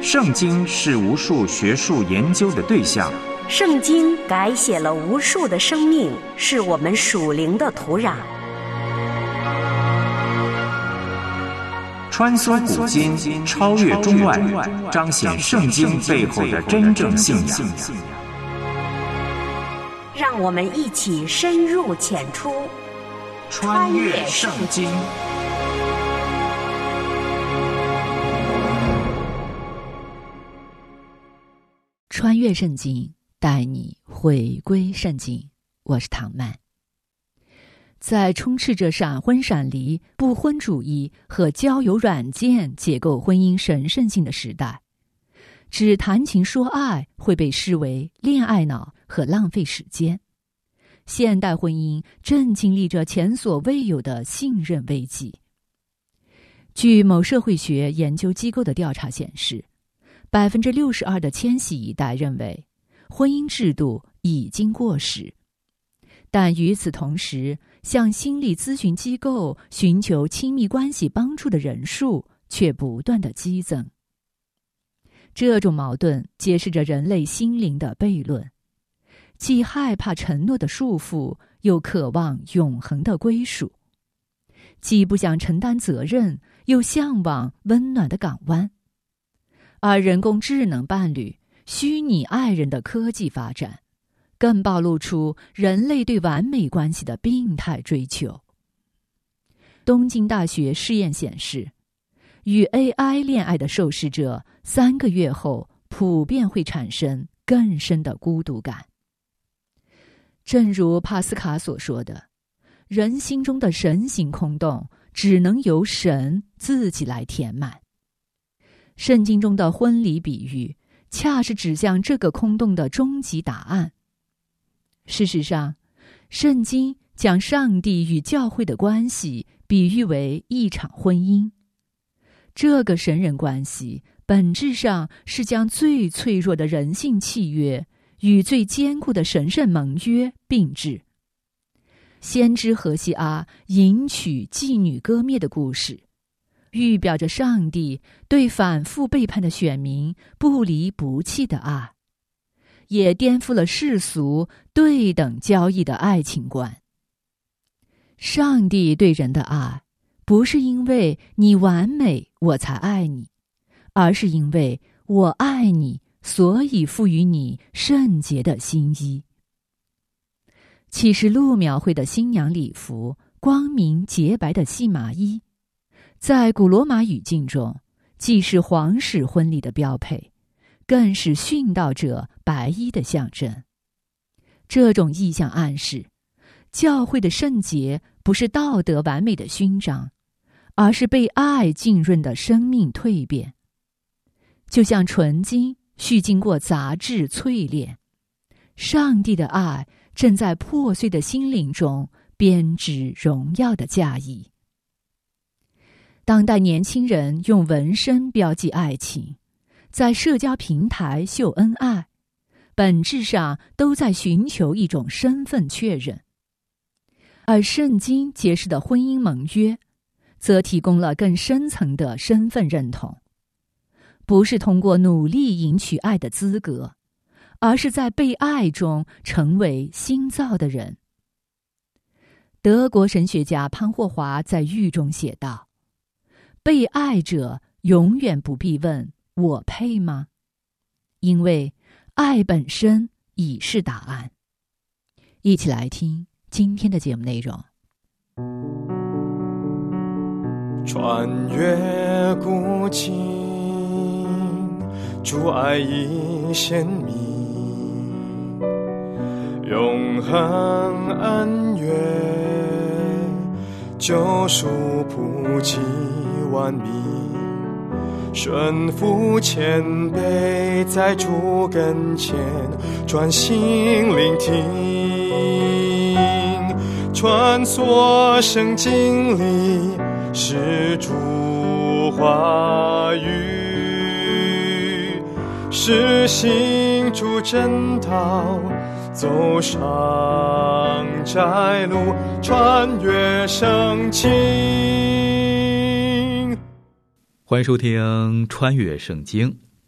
圣经是无数学术研究的对象， 圣经改写了无数的生命，是我们属灵的土壤。 穿梭古今，超越中外，彰显圣经背后的真正信仰。 让我们一起深入浅出， 穿越圣经。 穿越圣经，带你回归圣经。我是唐曼。在充斥着闪婚闪离、不婚主义和交友软件解构婚姻神圣性的时代，只谈情说爱会被视为恋爱脑和浪费时间。现代婚姻正经历着前所未有的信任危机。据某社会学研究机构的调查显示，62%的千禧一代认为婚姻制度已经过时，但与此同时，向心理咨询机构寻求亲密关系帮助的人数却不断的激增。这种矛盾揭示着人类心灵的悖论，既害怕承诺的束缚，又渴望永恒的归属；既不想承担责任，又向往温暖的港湾。而人工智能伴侣、虚拟爱人的科技发展，更暴露出人类对完美关系的病态追求。东京大学试验显示，与 AI 恋爱的受试者3个月后普遍会产生更深的孤独感。正如帕斯卡所说的，人心中的神形空洞只能由神自己来填满。圣经中的婚礼比喻恰是指向这个空洞的终极答案。事实上，圣经将上帝与教会的关系比喻为一场婚姻。这个神人关系本质上是将最脆弱的人性契约与最坚固的神圣盟约并置。先知何西阿迎娶妓女歌灭的故事，预表着上帝对反复背叛的选民不离不弃的爱，也颠覆了世俗对等交易的爱情观。上帝对人的爱，不是因为你完美我才爱你，而是因为我爱你，所以赋予你圣洁的新衣。启示录描绘的新娘礼服，光明洁白的细麻衣，在古罗马语境中，既是皇室婚礼的标配，更是殉道者白衣的象征。这种意象暗示，教会的圣洁不是道德完美的勋章，而是被爱浸润的生命蜕变。就像纯金需经过杂质淬炼，上帝的爱正在破碎的心灵中编织荣耀的嫁衣。当代年轻人用纹身标记爱情，在社交平台秀恩爱，本质上都在寻求一种身份确认。而圣经揭示的婚姻盟约，则提供了更深层的身份认同，不是通过努力赢取爱的资格，而是在被爱中成为新造的人。德国神学家潘霍华在狱中写道，被爱者永远不必问我配吗？因为爱本身已是答案。一起来听今天的节目内容。 穿越古今，主爱已显明，永恒恩怨，救赎普及万民，顺服谦卑，在主跟前专心聆听，穿梭圣经里是主话语，是行主真道，走上窄路，穿越圣经。 欢迎收听穿越圣经。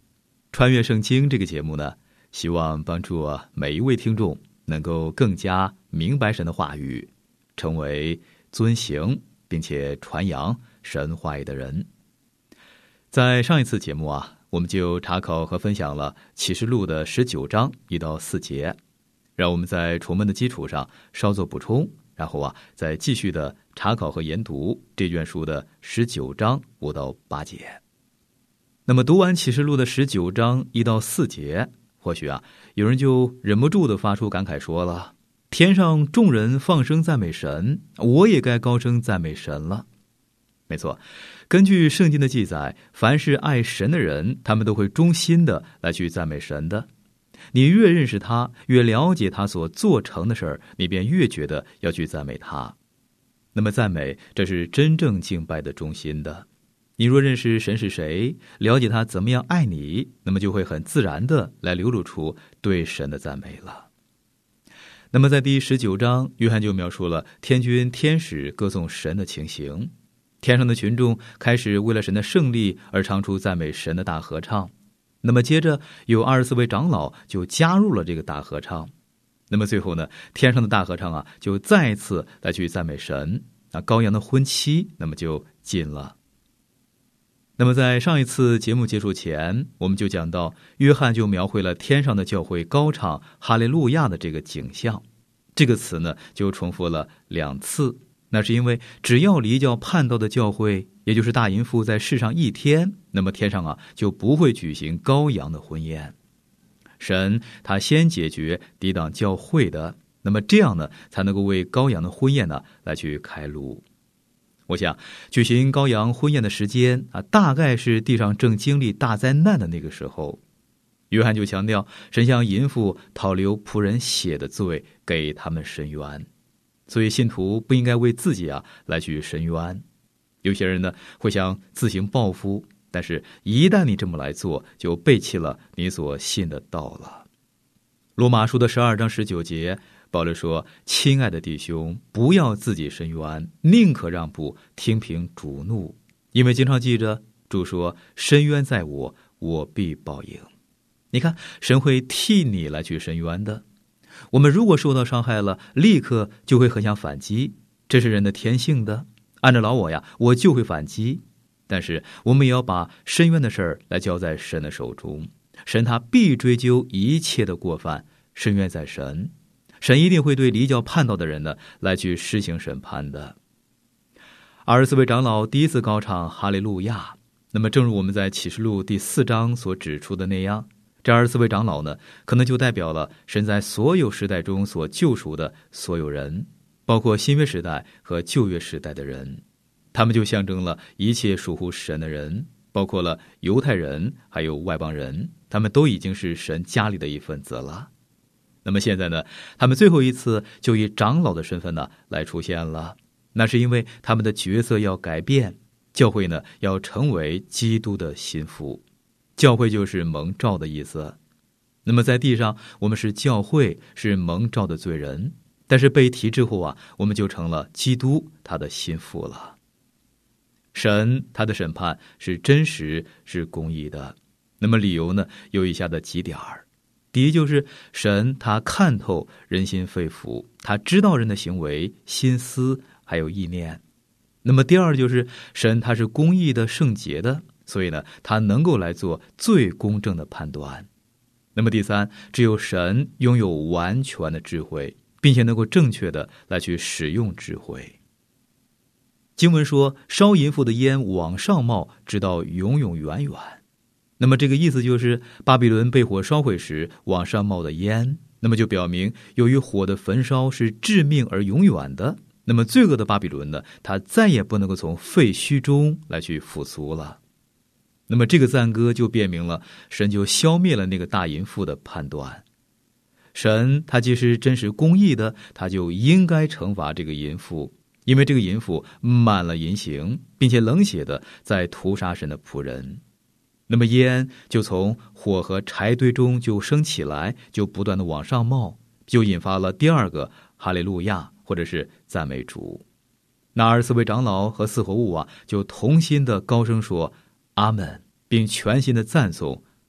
穿越圣经这个节目呢，希望帮助每一位听众能够更加明白神的话语，成为遵行并且传扬神话语的人。在上一次节目我们就查考和分享了启示录的19章1到4节，让我们在重温的基础上稍作补充，然后再继续的查考和研读这卷书的19章5到8节。那么读完启示录的19章1到4节，或许有人就忍不住的发出感慨说了，天上众人放声赞美神，我也该高声赞美神了。没错，根据圣经的记载，凡是爱神的人，他们都会衷心的来去赞美神的。你越认识他，越了解他所做成的事儿，你便越觉得要去赞美他。那么赞美，这是真正敬拜的中心的。你若认识神是谁，了解他怎么样爱你，那么就会很自然的来流露出对神的赞美了。那么在第19章，约翰就描述了天军天使歌颂神的情形。天上的群众开始为了神的胜利而唱出赞美神的大合唱。那么接着有24位长老就加入了这个大合唱。那么最后呢，天上的大合唱就再一次来去赞美神。羔羊的婚期那么就近了。那么在上一次节目结束前，我们就讲到约翰就描绘了天上的教会高唱哈利路亚的这个景象。这个词呢就重复了2次，那是因为只要离教叛道的教会，也就是大淫妇在世上1天，那么天上就不会举行羔羊的婚宴。神他先解决抵挡教会的，那么这样呢才能够为羔羊的婚宴呢来去开路。我想举行羔羊婚宴的时间大概是地上正经历大灾难的那个时候。约翰就强调，神向淫妇讨流仆人血的罪，给他们伸冤。所以信徒不应该为自己来去伸冤。有些人呢会想自行报复，但是一旦你这么来做，就背弃了你所信的道了。罗马书的12章19节，保罗说，亲爱的弟兄，不要自己伸冤，宁可让步，听凭主怒，因为经常记着主说，伸冤在我，我必报应。你看，神会替你来去伸冤的。我们如果受到伤害了，立刻就会很想反击，这是人的天性的。按照老我就会反击。但是我们也要把伸冤的事儿来交在神的手中，神他必追究一切的过犯，伸冤在神，神一定会对离教叛道的人呢来去施行审判的。24位长老第一次高唱哈利路亚，那么正如我们在启示录第4章所指出的那样，这24位长老呢，可能就代表了神在所有时代中所救赎的所有人，包括新约时代和旧约时代的人。他们就象征了一切属乎神的人，包括了犹太人还有外邦人，他们都已经是神家里的一份子了。那么现在呢，他们最后一次就以长老的身份呢来出现了，那是因为他们的角色要改变，教会呢要成为基督的心腹。教会就是蒙召的意思。那么在地上，我们是教会，是蒙召的罪人，但是被提之后我们就成了基督他的心腹了。神他的审判是真实是公义的。那么理由呢有以下的几点。第一，就是神他看透人心肺腑，他知道人的行为心思还有意念。那么第二，就是神他是公义的圣洁的，所以呢他能够来做最公正的判断。那么第三，只有神拥有完全的智慧，并且能够正确的来去使用智慧。经文说，烧淫妇的烟往上冒，直到永永远远。那么这个意思就是巴比伦被火烧毁时往上冒的烟，那么就表明由于火的焚烧是致命而永远的，那么罪恶的巴比伦呢，它再也不能够从废墟中来去复苏了。那么这个赞歌就辨明了神就消灭了那个大淫妇的判断。神他既是真实公义的，他就应该惩罚这个淫妇，因为这个淫妇满了淫行，并且冷血的在屠杀神的仆人。那么烟就从火和柴堆中就升起来，就不断的往上冒，就引发了第二个哈利路亚，或者是赞美主。那24位长老和4活物就同心的高声说阿们，并全心的赞颂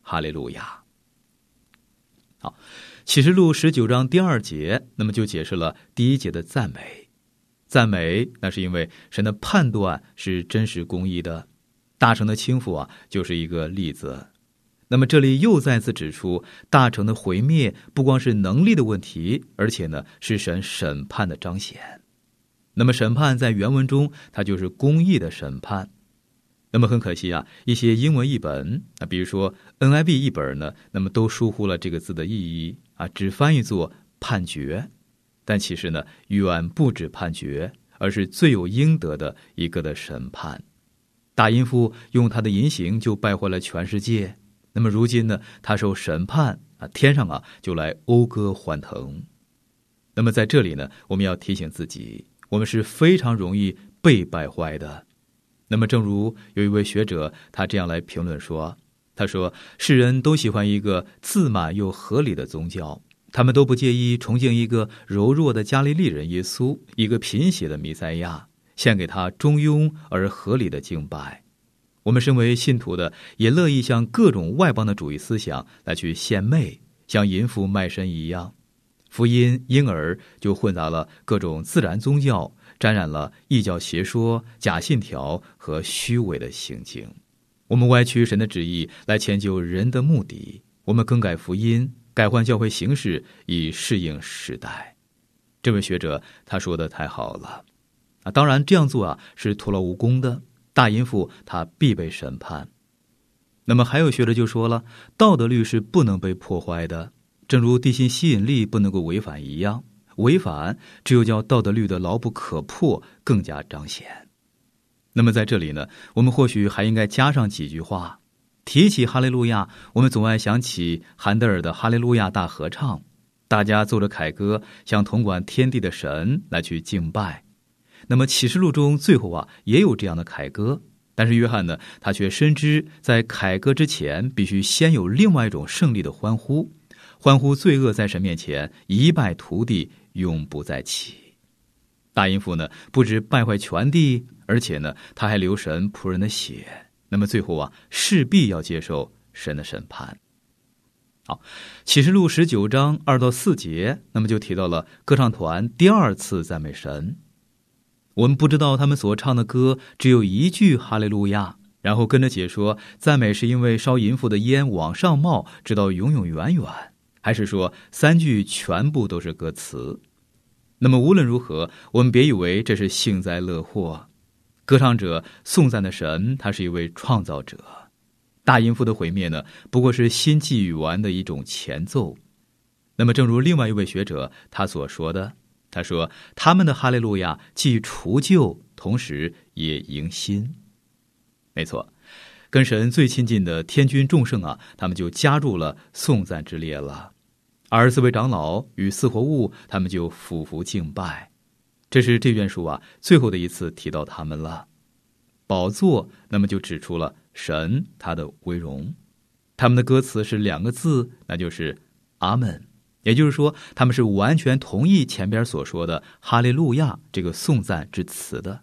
哈利路亚。好，启示录19章第2节，那么就解释了第1节的赞美。赞美，那是因为神的判断是真实公义的，大城的倾覆就是一个例子。那么这里又再次指出，大城的毁灭不光是能力的问题，而且呢是神审判的彰显。那么审判在原文中，它就是公义的审判。那么很可惜一些英文译本比如说 NIV 译本呢，那么都疏忽了这个字的意义只翻译作判决。但其实呢，远不止判决，而是罪有应得的一个的审判。大淫妇用他的淫行就败坏了全世界。那么如今呢，他受审判天上就来讴歌欢腾。那么在这里呢，我们要提醒自己，我们是非常容易被败坏的。那么正如有一位学者他这样来评论说，他说世人都喜欢一个自满又合理的宗教，他们都不介意崇敬一个柔弱的加利利人耶稣，一个贫血的弥赛亚，献给他中庸而合理的敬拜。我们身为信徒的，也乐意向各种外邦的主义思想来去献媚，像淫妇卖身一样。福音因而就混杂了各种自然宗教，沾染了异教邪说、假信条和虚伪的行径。我们歪曲神的旨意来迁就人的目的，我们更改福音，改换教会形式，以适应时代。这位学者他说的太好了当然这样做是徒劳无功的，大淫妇他必被审判。那么还有学者就说了，道德律是不能被破坏的，正如地心吸引力不能够违反一样，违反只有叫道德律的牢不可破更加彰显。那么在这里呢，我们或许还应该加上几句话。提起哈利路亚，我们总爱想起韩德尔的哈利路亚大合唱，大家奏着凯歌，向统管天地的神来去敬拜。那么启示录中最后也有这样的凯歌，但是约翰呢，他却深知在凯歌之前必须先有另外一种胜利的欢呼，欢呼罪恶在神面前一败涂地，永不再起。大淫妇呢，不止败坏全地，而且呢，他还流神仆人的血，那么最后势必要接受神的审判。好，启示录19章2到4节，那么就提到了歌唱团第2次赞美神。我们不知道他们所唱的歌只有一句哈利路亚，然后跟着解说赞美是因为烧淫妇的烟往上冒，直到永永远远，还是说3句全部都是歌词。那么无论如何，我们别以为这是幸灾乐祸。歌唱者颂赞的神，他是一位创造者。大淫妇的毁灭呢，不过是新纪语完的一种前奏。那么正如另外一位学者他所说的，他说他们的哈利路亚既除旧，同时也迎新。没错，跟神最亲近的天君众圣他们就加入了颂赞之列了。而4位长老与4活物，他们就俯伏敬拜。这是这卷书最后的一次提到他们了。宝座那么就指出了神他的威荣。他们的歌词是2个字，那就是阿门。也就是说，他们是完全同意前边所说的哈利路亚这个颂赞之词的。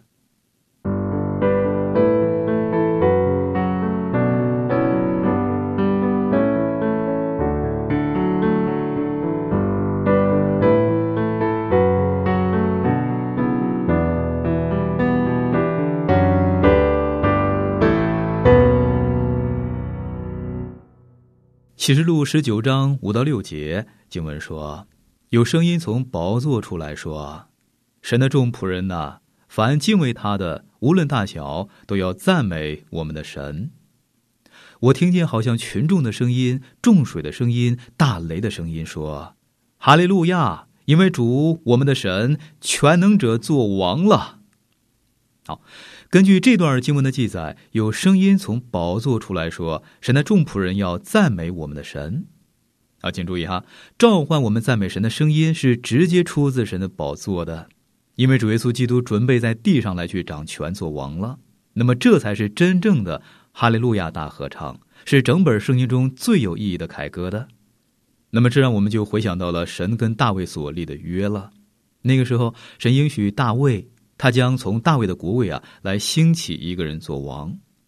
启示录19章5到6节，经文说，有声音从宝座出来说，神的众仆人哪，凡敬畏他的，无论大小，都要赞美我们的神。我听见好像群众的声音，众水的声音，大雷的声音说，哈利路亚，因为主我们的神全能者作王了。好，根据这段经文的记载，有声音从宝座出来说，神的众仆人要赞美我们的神。请注意召唤我们赞美神的声音是直接出自神的宝座的，因为主耶稣基督准备在地上来去掌权做王了。那么这才是真正的哈利路亚大合唱，是整本圣经中最有意义的凯歌的。那么这让我们就回想到了神跟大卫所立的约了。那个时候神应许大卫，他将从大卫的国位来兴起一个人做王。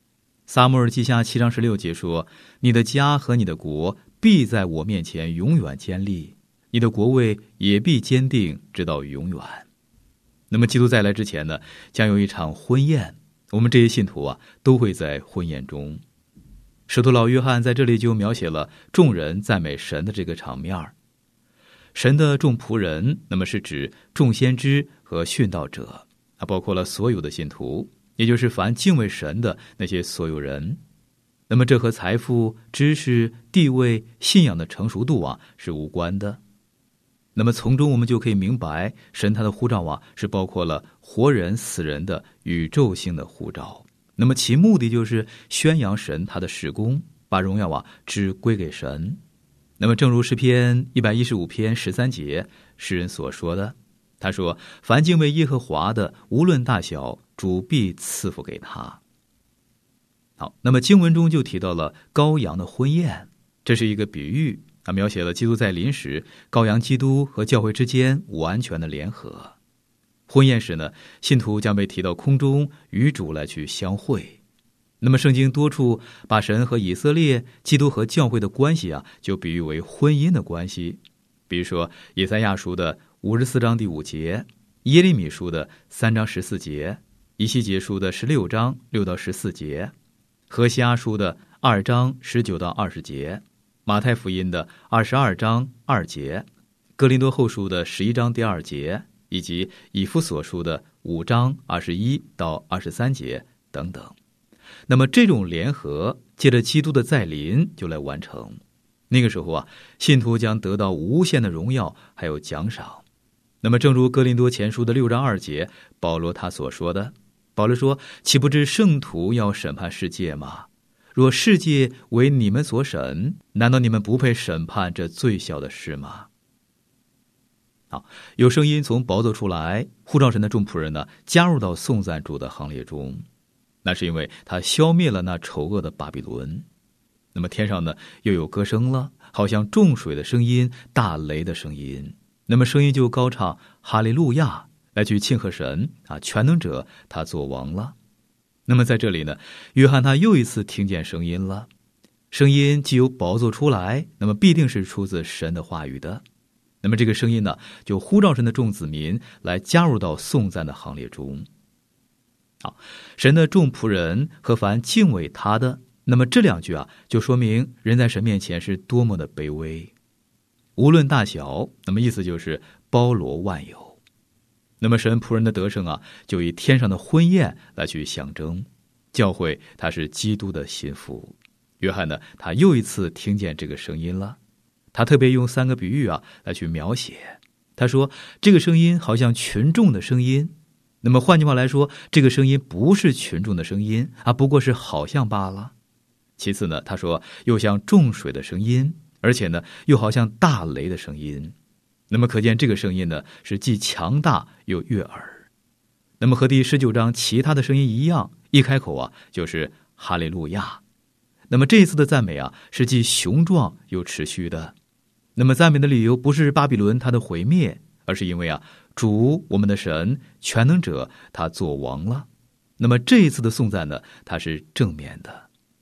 撒母耳记下7章16节说，你的家和你的国必在我面前永远坚立，你的国位也必坚定直到永远。那么基督再来之前呢，将有一场婚宴，我们这些信徒啊都会在婚宴中。使徒老约翰在这里就描写了众人赞美神的这个场面。神的众仆人，那么是指众先知和殉道者，包括了所有的信徒，也就是凡敬畏神的那些所有人。那么这和财富、知识、地位、信仰的成熟度啊是无关的。那么从中我们就可以明白，神他的呼召啊是包括了活人死人的宇宙性的呼召。那么其目的就是宣扬神他的事工，把荣耀啊只归给神。那么正如诗篇115篇13节诗人所说的，他说，凡敬畏耶和华的，无论大小，主必赐福给他。好，那么经文中就提到了羔羊的婚宴，这是一个比喻，描写了基督再临时羔羊基督和教会之间完全的联合。婚宴时呢，信徒将被提到空中与主来去相会。那么圣经多处把神和以色列、基督和教会的关系啊，就比喻为婚姻的关系。比如说以赛亚书的54章第5节，耶利米书的3章14节，以西结书的16章6到14节，何西阿书的2章19到20节，马太福音的22章2节，哥林多后书的11章第2节，以及以弗所书的5章21到23节等等。那么这种联合借着基督的再临就来完成。那个时候啊，信徒将得到无限的荣耀还有奖赏。那么正如哥林多前书的6章2节保罗他所说的，保罗说，岂不知圣徒要审判世界吗？若世界为你们所审，难道你们不配审判这最小的事吗？好，有声音从宝座出来，呼召神的众仆人呢，加入到颂赞主的行列中。那是因为他消灭了那丑恶的巴比伦。那么天上呢，又有歌声了，好像众水的声音，大雷的声音。那么声音就高唱哈利路亚，来去庆贺神啊，全能者他作王了。那么在这里呢，约翰他又一次听见声音了。声音既由宝座出来，那么必定是出自神的话语的。那么这个声音呢，就呼召神的众子民来加入到颂赞的行列中。好，神的众仆人和凡敬畏他的，那么这两句啊，就说明人在神面前是多么的卑微，无论大小，那么意思就是包罗万有。那么神仆人的得胜啊，就以天上的婚宴来去象征。教会它是基督的心腹。约翰呢，他又一次听见这个声音了。他特别用3个比喻啊来去描写。他说这个声音好像群众的声音。那么换句话来说，这个声音不是群众的声音啊，不过是好像罢了。其次呢，他说又像众水的声音，而且呢又好像大雷的声音。那么可见这个声音呢是既强大又悦耳。那么和第19章其他的声音一样，一开口啊就是哈利路亚。那么这一次的赞美啊是既雄壮又持续的。那么赞美的理由不是巴比伦它的毁灭，而是因为啊主我们的神全能者他做王了。那么这一次的颂赞呢，它是正面的。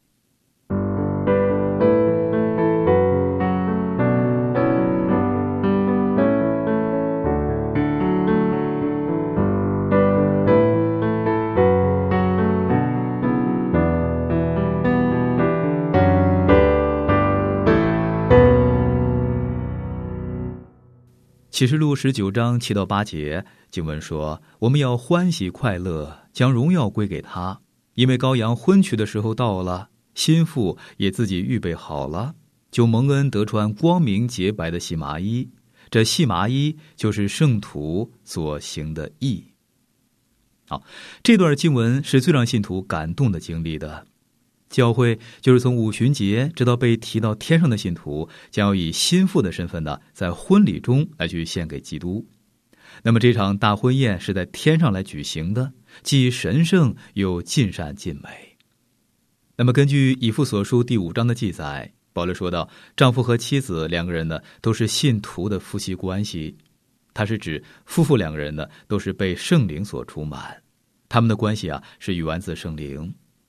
启示录19章7到8节经文说，我们要欢喜快乐，将荣耀归给他，因为羔羊婚娶的时候到了，新妇也自己预备好了，就蒙恩得穿光明洁白的细麻衣，这细麻衣就是圣徒所行的义。好，这段经文是最让信徒感动的经历的。教会就是从五旬节直到被提到天上的信徒，将要以新妇的身份呢，在婚礼中来去献给基督。那么这场大婚宴是在天上来举行的，既神圣又尽善尽美。那么根据以弗所书第5章的记载，保罗说到，丈夫和妻子2个人呢，都是信徒的夫妻关系。它是指夫妇2个人呢，都是被圣灵所充满，他们的关系啊是源自圣灵。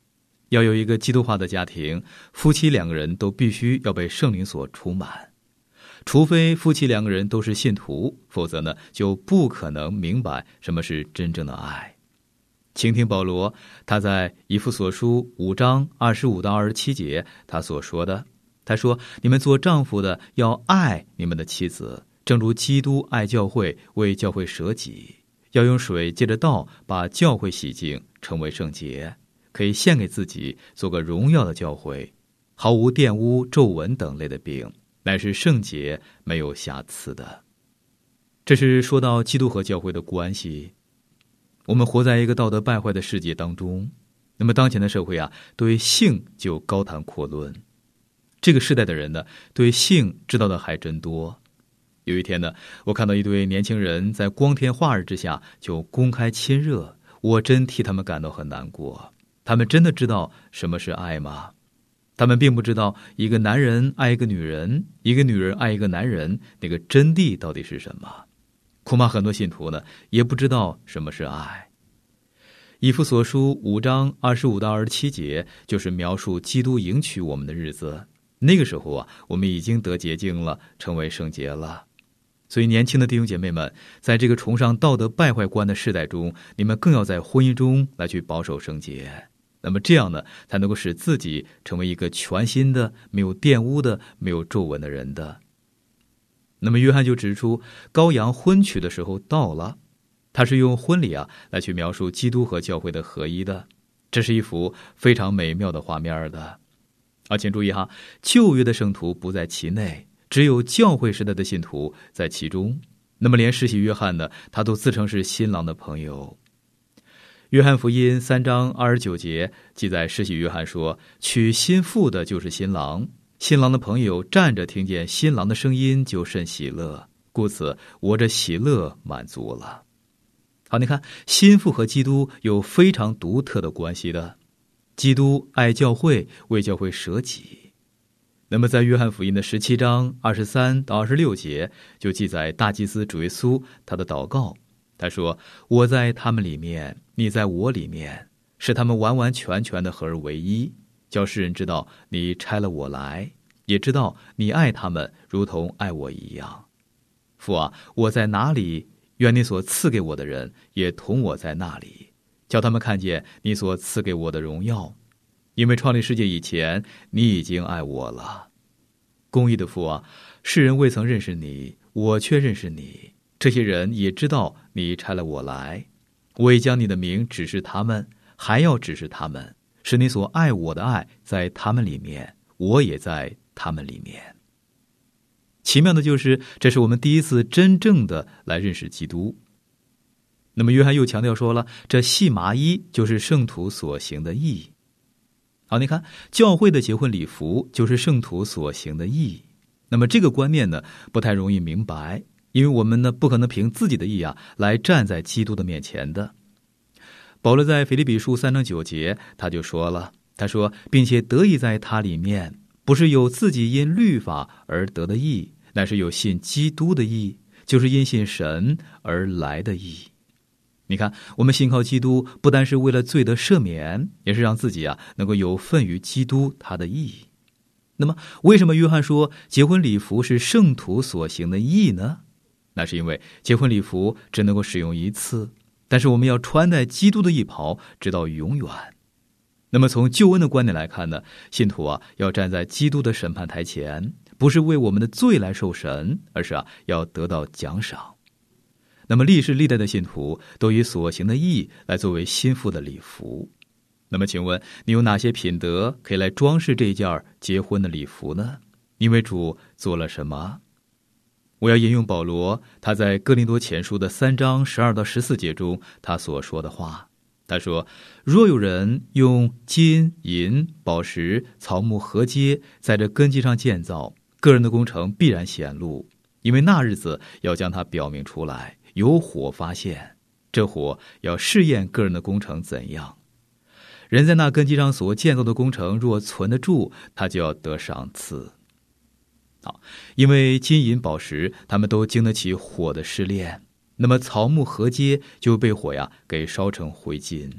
要有一个基督化的家庭，夫妻2个人都必须要被圣灵所充满。除非夫妻2个人都是信徒，否则呢，就不可能明白什么是真正的爱。请听保罗他在以弗所书5章25到27节他所说的，他说：你们做丈夫的要爱你们的妻子，正如基督爱教会，为教会舍己，要用水借着道把教会洗净，成为圣洁，可以献给自己，做个荣耀的教会，毫无玷污、皱纹等类的病，乃是圣洁，没有瑕疵的。这是说到基督和教会的关系。我们活在一个道德败坏的世界当中，那么当前的社会对性就高谈阔论。这个时代的人呢，对性知道的还真多。有一天呢，我看到一对年轻人在光天化日之下就公开亲热，我真替他们感到很难过。他们真的知道什么是爱吗？他们并不知道一个男人爱一个女人，一个女人爱一个男人，那个真谛到底是什么？恐怕很多信徒呢，也不知道什么是爱。以弗所书5章25到27节就是描述基督迎娶我们的日子。那个时候我们已经得洁净了，成为圣洁了。所以年轻的弟兄姐妹们，在这个崇尚道德败坏观的时代中，你们更要在婚姻中来去保守圣洁。那么这样呢，才能够使自己成为一个全新的、没有玷污的、没有皱纹的人的。那么约翰就指出，羔羊婚娶的时候到了，他是用婚礼来去描述基督和教会的合一的。这是一幅非常美妙的画面的。请注意旧约的圣徒不在其内，只有教会时代的信徒在其中。那么连施洗约翰呢，他都自称是新郎的朋友。约翰福音3章29节记载，施洗约翰说：娶新妇的就是新郎，新郎的朋友站着听见新郎的声音就甚喜乐，故此我这喜乐满足了。好，你看新妇和基督有非常独特的关系的。基督爱教会，为教会舍己。那么在约翰福音的17章23到26节就记载大祭司主耶稣他的祷告，他说：我在他们里面，你在我里面，使他们完完全全的合而为一，叫世人知道你差了我来，也知道你爱他们如同爱我一样。父我在哪里，愿你所赐给我的人也同我在那里，叫他们看见你所赐给我的荣耀，因为创立世界以前，你已经爱我了。公义的父世人未曾认识你，我却认识你，这些人也知道你差了我来，我已将你的名指示他们，还要指示他们，使你所爱我的爱在他们里面，我也在他们里面。奇妙的就是，这是我们第一次真正的来认识基督。那么约翰又强调说了，这细麻衣就是圣徒所行的义。好，你看教会的结婚礼服就是圣徒所行的义。那么这个观念呢，不太容易明白，因为我们呢不可能凭自己的义来站在基督的面前的。保罗在腓立比书3章9节他就说了，他说并且得以在他里面，不是有自己因律法而得的义，乃是有信基督的义，就是因信神而来的义。你看我们信靠基督，不单是为了罪的赦免，也是让自己能够有份于基督他的义。那么为什么约翰说结婚礼服是圣徒所行的义呢？那是因为结婚礼服只能够使用一次，但是我们要穿戴基督的义袍直到永远。那么从救恩的观点来看呢，信徒要站在基督的审判台前，不是为我们的罪来受审，而是要得到奖赏。那么历世历代的信徒都以所行的义来作为心腹的礼服。那么请问你有哪些品德可以来装饰这一件结婚的礼服呢？你为主做了什么？我要引用保罗他在哥林多前书的3章12到14节中他所说的话。他说：若有人用金银宝石草木禾秸在这根基上建造，个人的工程必然显露，因为那日子要将它表明出来，有火发现，这火要试验个人的工程怎样。人在那根基上所建造的工程若存得住，他就要得赏赐。好，因为金银宝石他们都经得起火的试炼，那么草木禾秸就被火给烧成灰烬。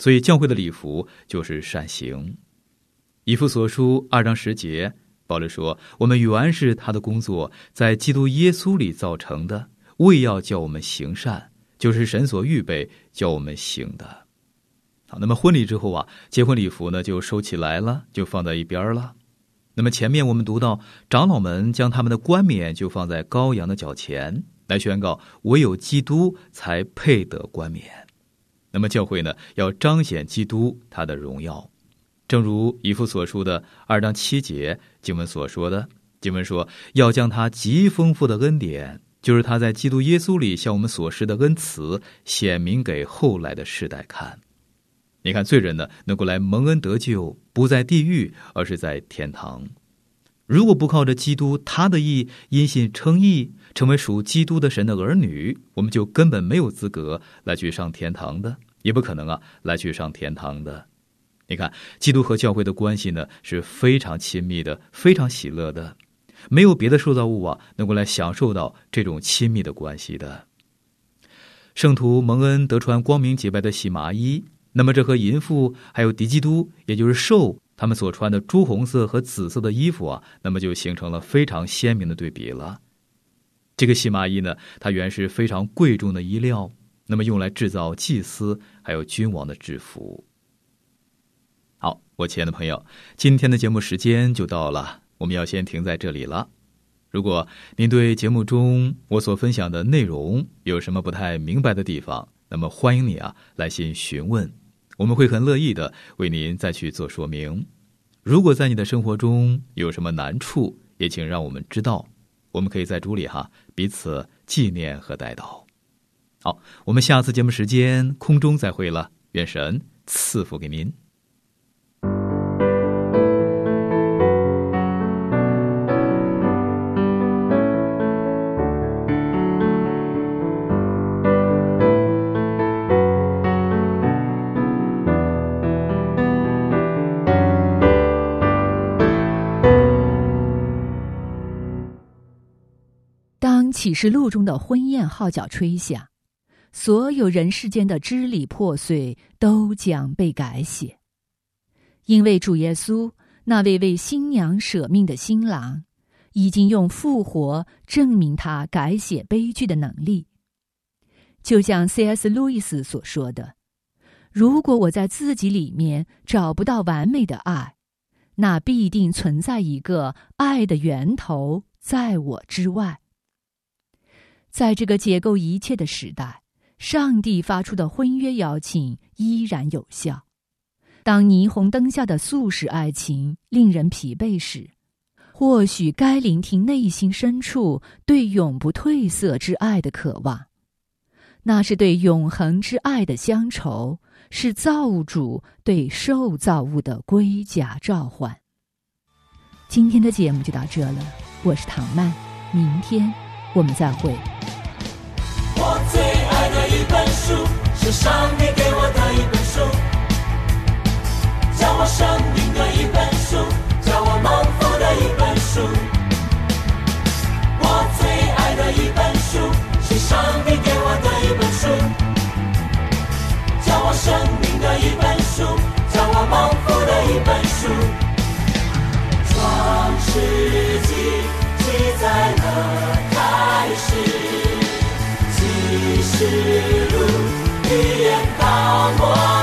所以教会的礼服就是善行。以弗所书2章10节，保罗说，我们原是他的工作，在基督耶稣里造成的，为要叫我们行善，就是神所预备叫我们行的。好，那么婚礼之后啊，结婚礼服呢就收起来了，就放在一边了。那么前面我们读到，长老们将他们的冠冕就放在羔羊的脚前，来宣告唯有基督才配得冠冕。那么教会呢，要彰显基督他的荣耀，正如以弗所书的2章7节经文所说的，经文说，要将他极丰富的恩典，就是他在基督耶稣里向我们所施的恩慈，显明给后来的世代看。你看，罪人呢能够来蒙恩得救，不在地狱，而是在天堂。如果不靠着基督他的义，因信称义，成为属基督的神的儿女，我们就根本没有资格来去上天堂的，也不可能来去上天堂的。你看，基督和教会的关系呢是非常亲密的，非常喜乐的，没有别的受造物能够来享受到这种亲密的关系的。圣徒蒙恩得穿光明洁白的细麻衣，那么这和淫妇还有敌基督，也就是兽，他们所穿的朱红色和紫色的衣服那么就形成了非常鲜明的对比了。这个细麻衣呢，它原是非常贵重的衣料，那么用来制造祭司还有君王的制服。好，我亲爱的朋友，今天的节目时间就到了，我们要先停在这里了。如果您对节目中我所分享的内容有什么不太明白的地方，那么欢迎你来信询问，我们会很乐意的为您再去做说明。如果在你的生活中有什么难处，也请让我们知道，我们可以在主里彼此纪念和代祷。好，我们下次节目时间空中再会了，愿神赐福给您。 启示录中的婚宴号角吹响，所有人世间的支离破碎都将被改写，因为主耶稣那位为新娘舍命的新郎，已经用复活证明他改写悲剧的能力。就像 C.S. 路易斯所说的，如果我在自己里面找不到完美的爱，那必定存在一个爱的源头在我之外。在这个解构一切的时代，上帝发出的婚约邀请依然有效。当霓虹灯下的速食爱情令人疲惫时，或许该聆听内心深处对永不褪色之爱的渴望。那是对永恒之爱的乡愁，是造物主对受造物的归家召唤。今天的节目就到这了，我是唐曼，明天我们再会。 我最爱的一本书，是上帝给我的一本书，教我生命的一本书，教我蒙福的一本书。我最爱的一本书，是上帝给我的一本书，教我生命的一本书，教我蒙福的一本书。创世纪记载了开始，启示录预言到末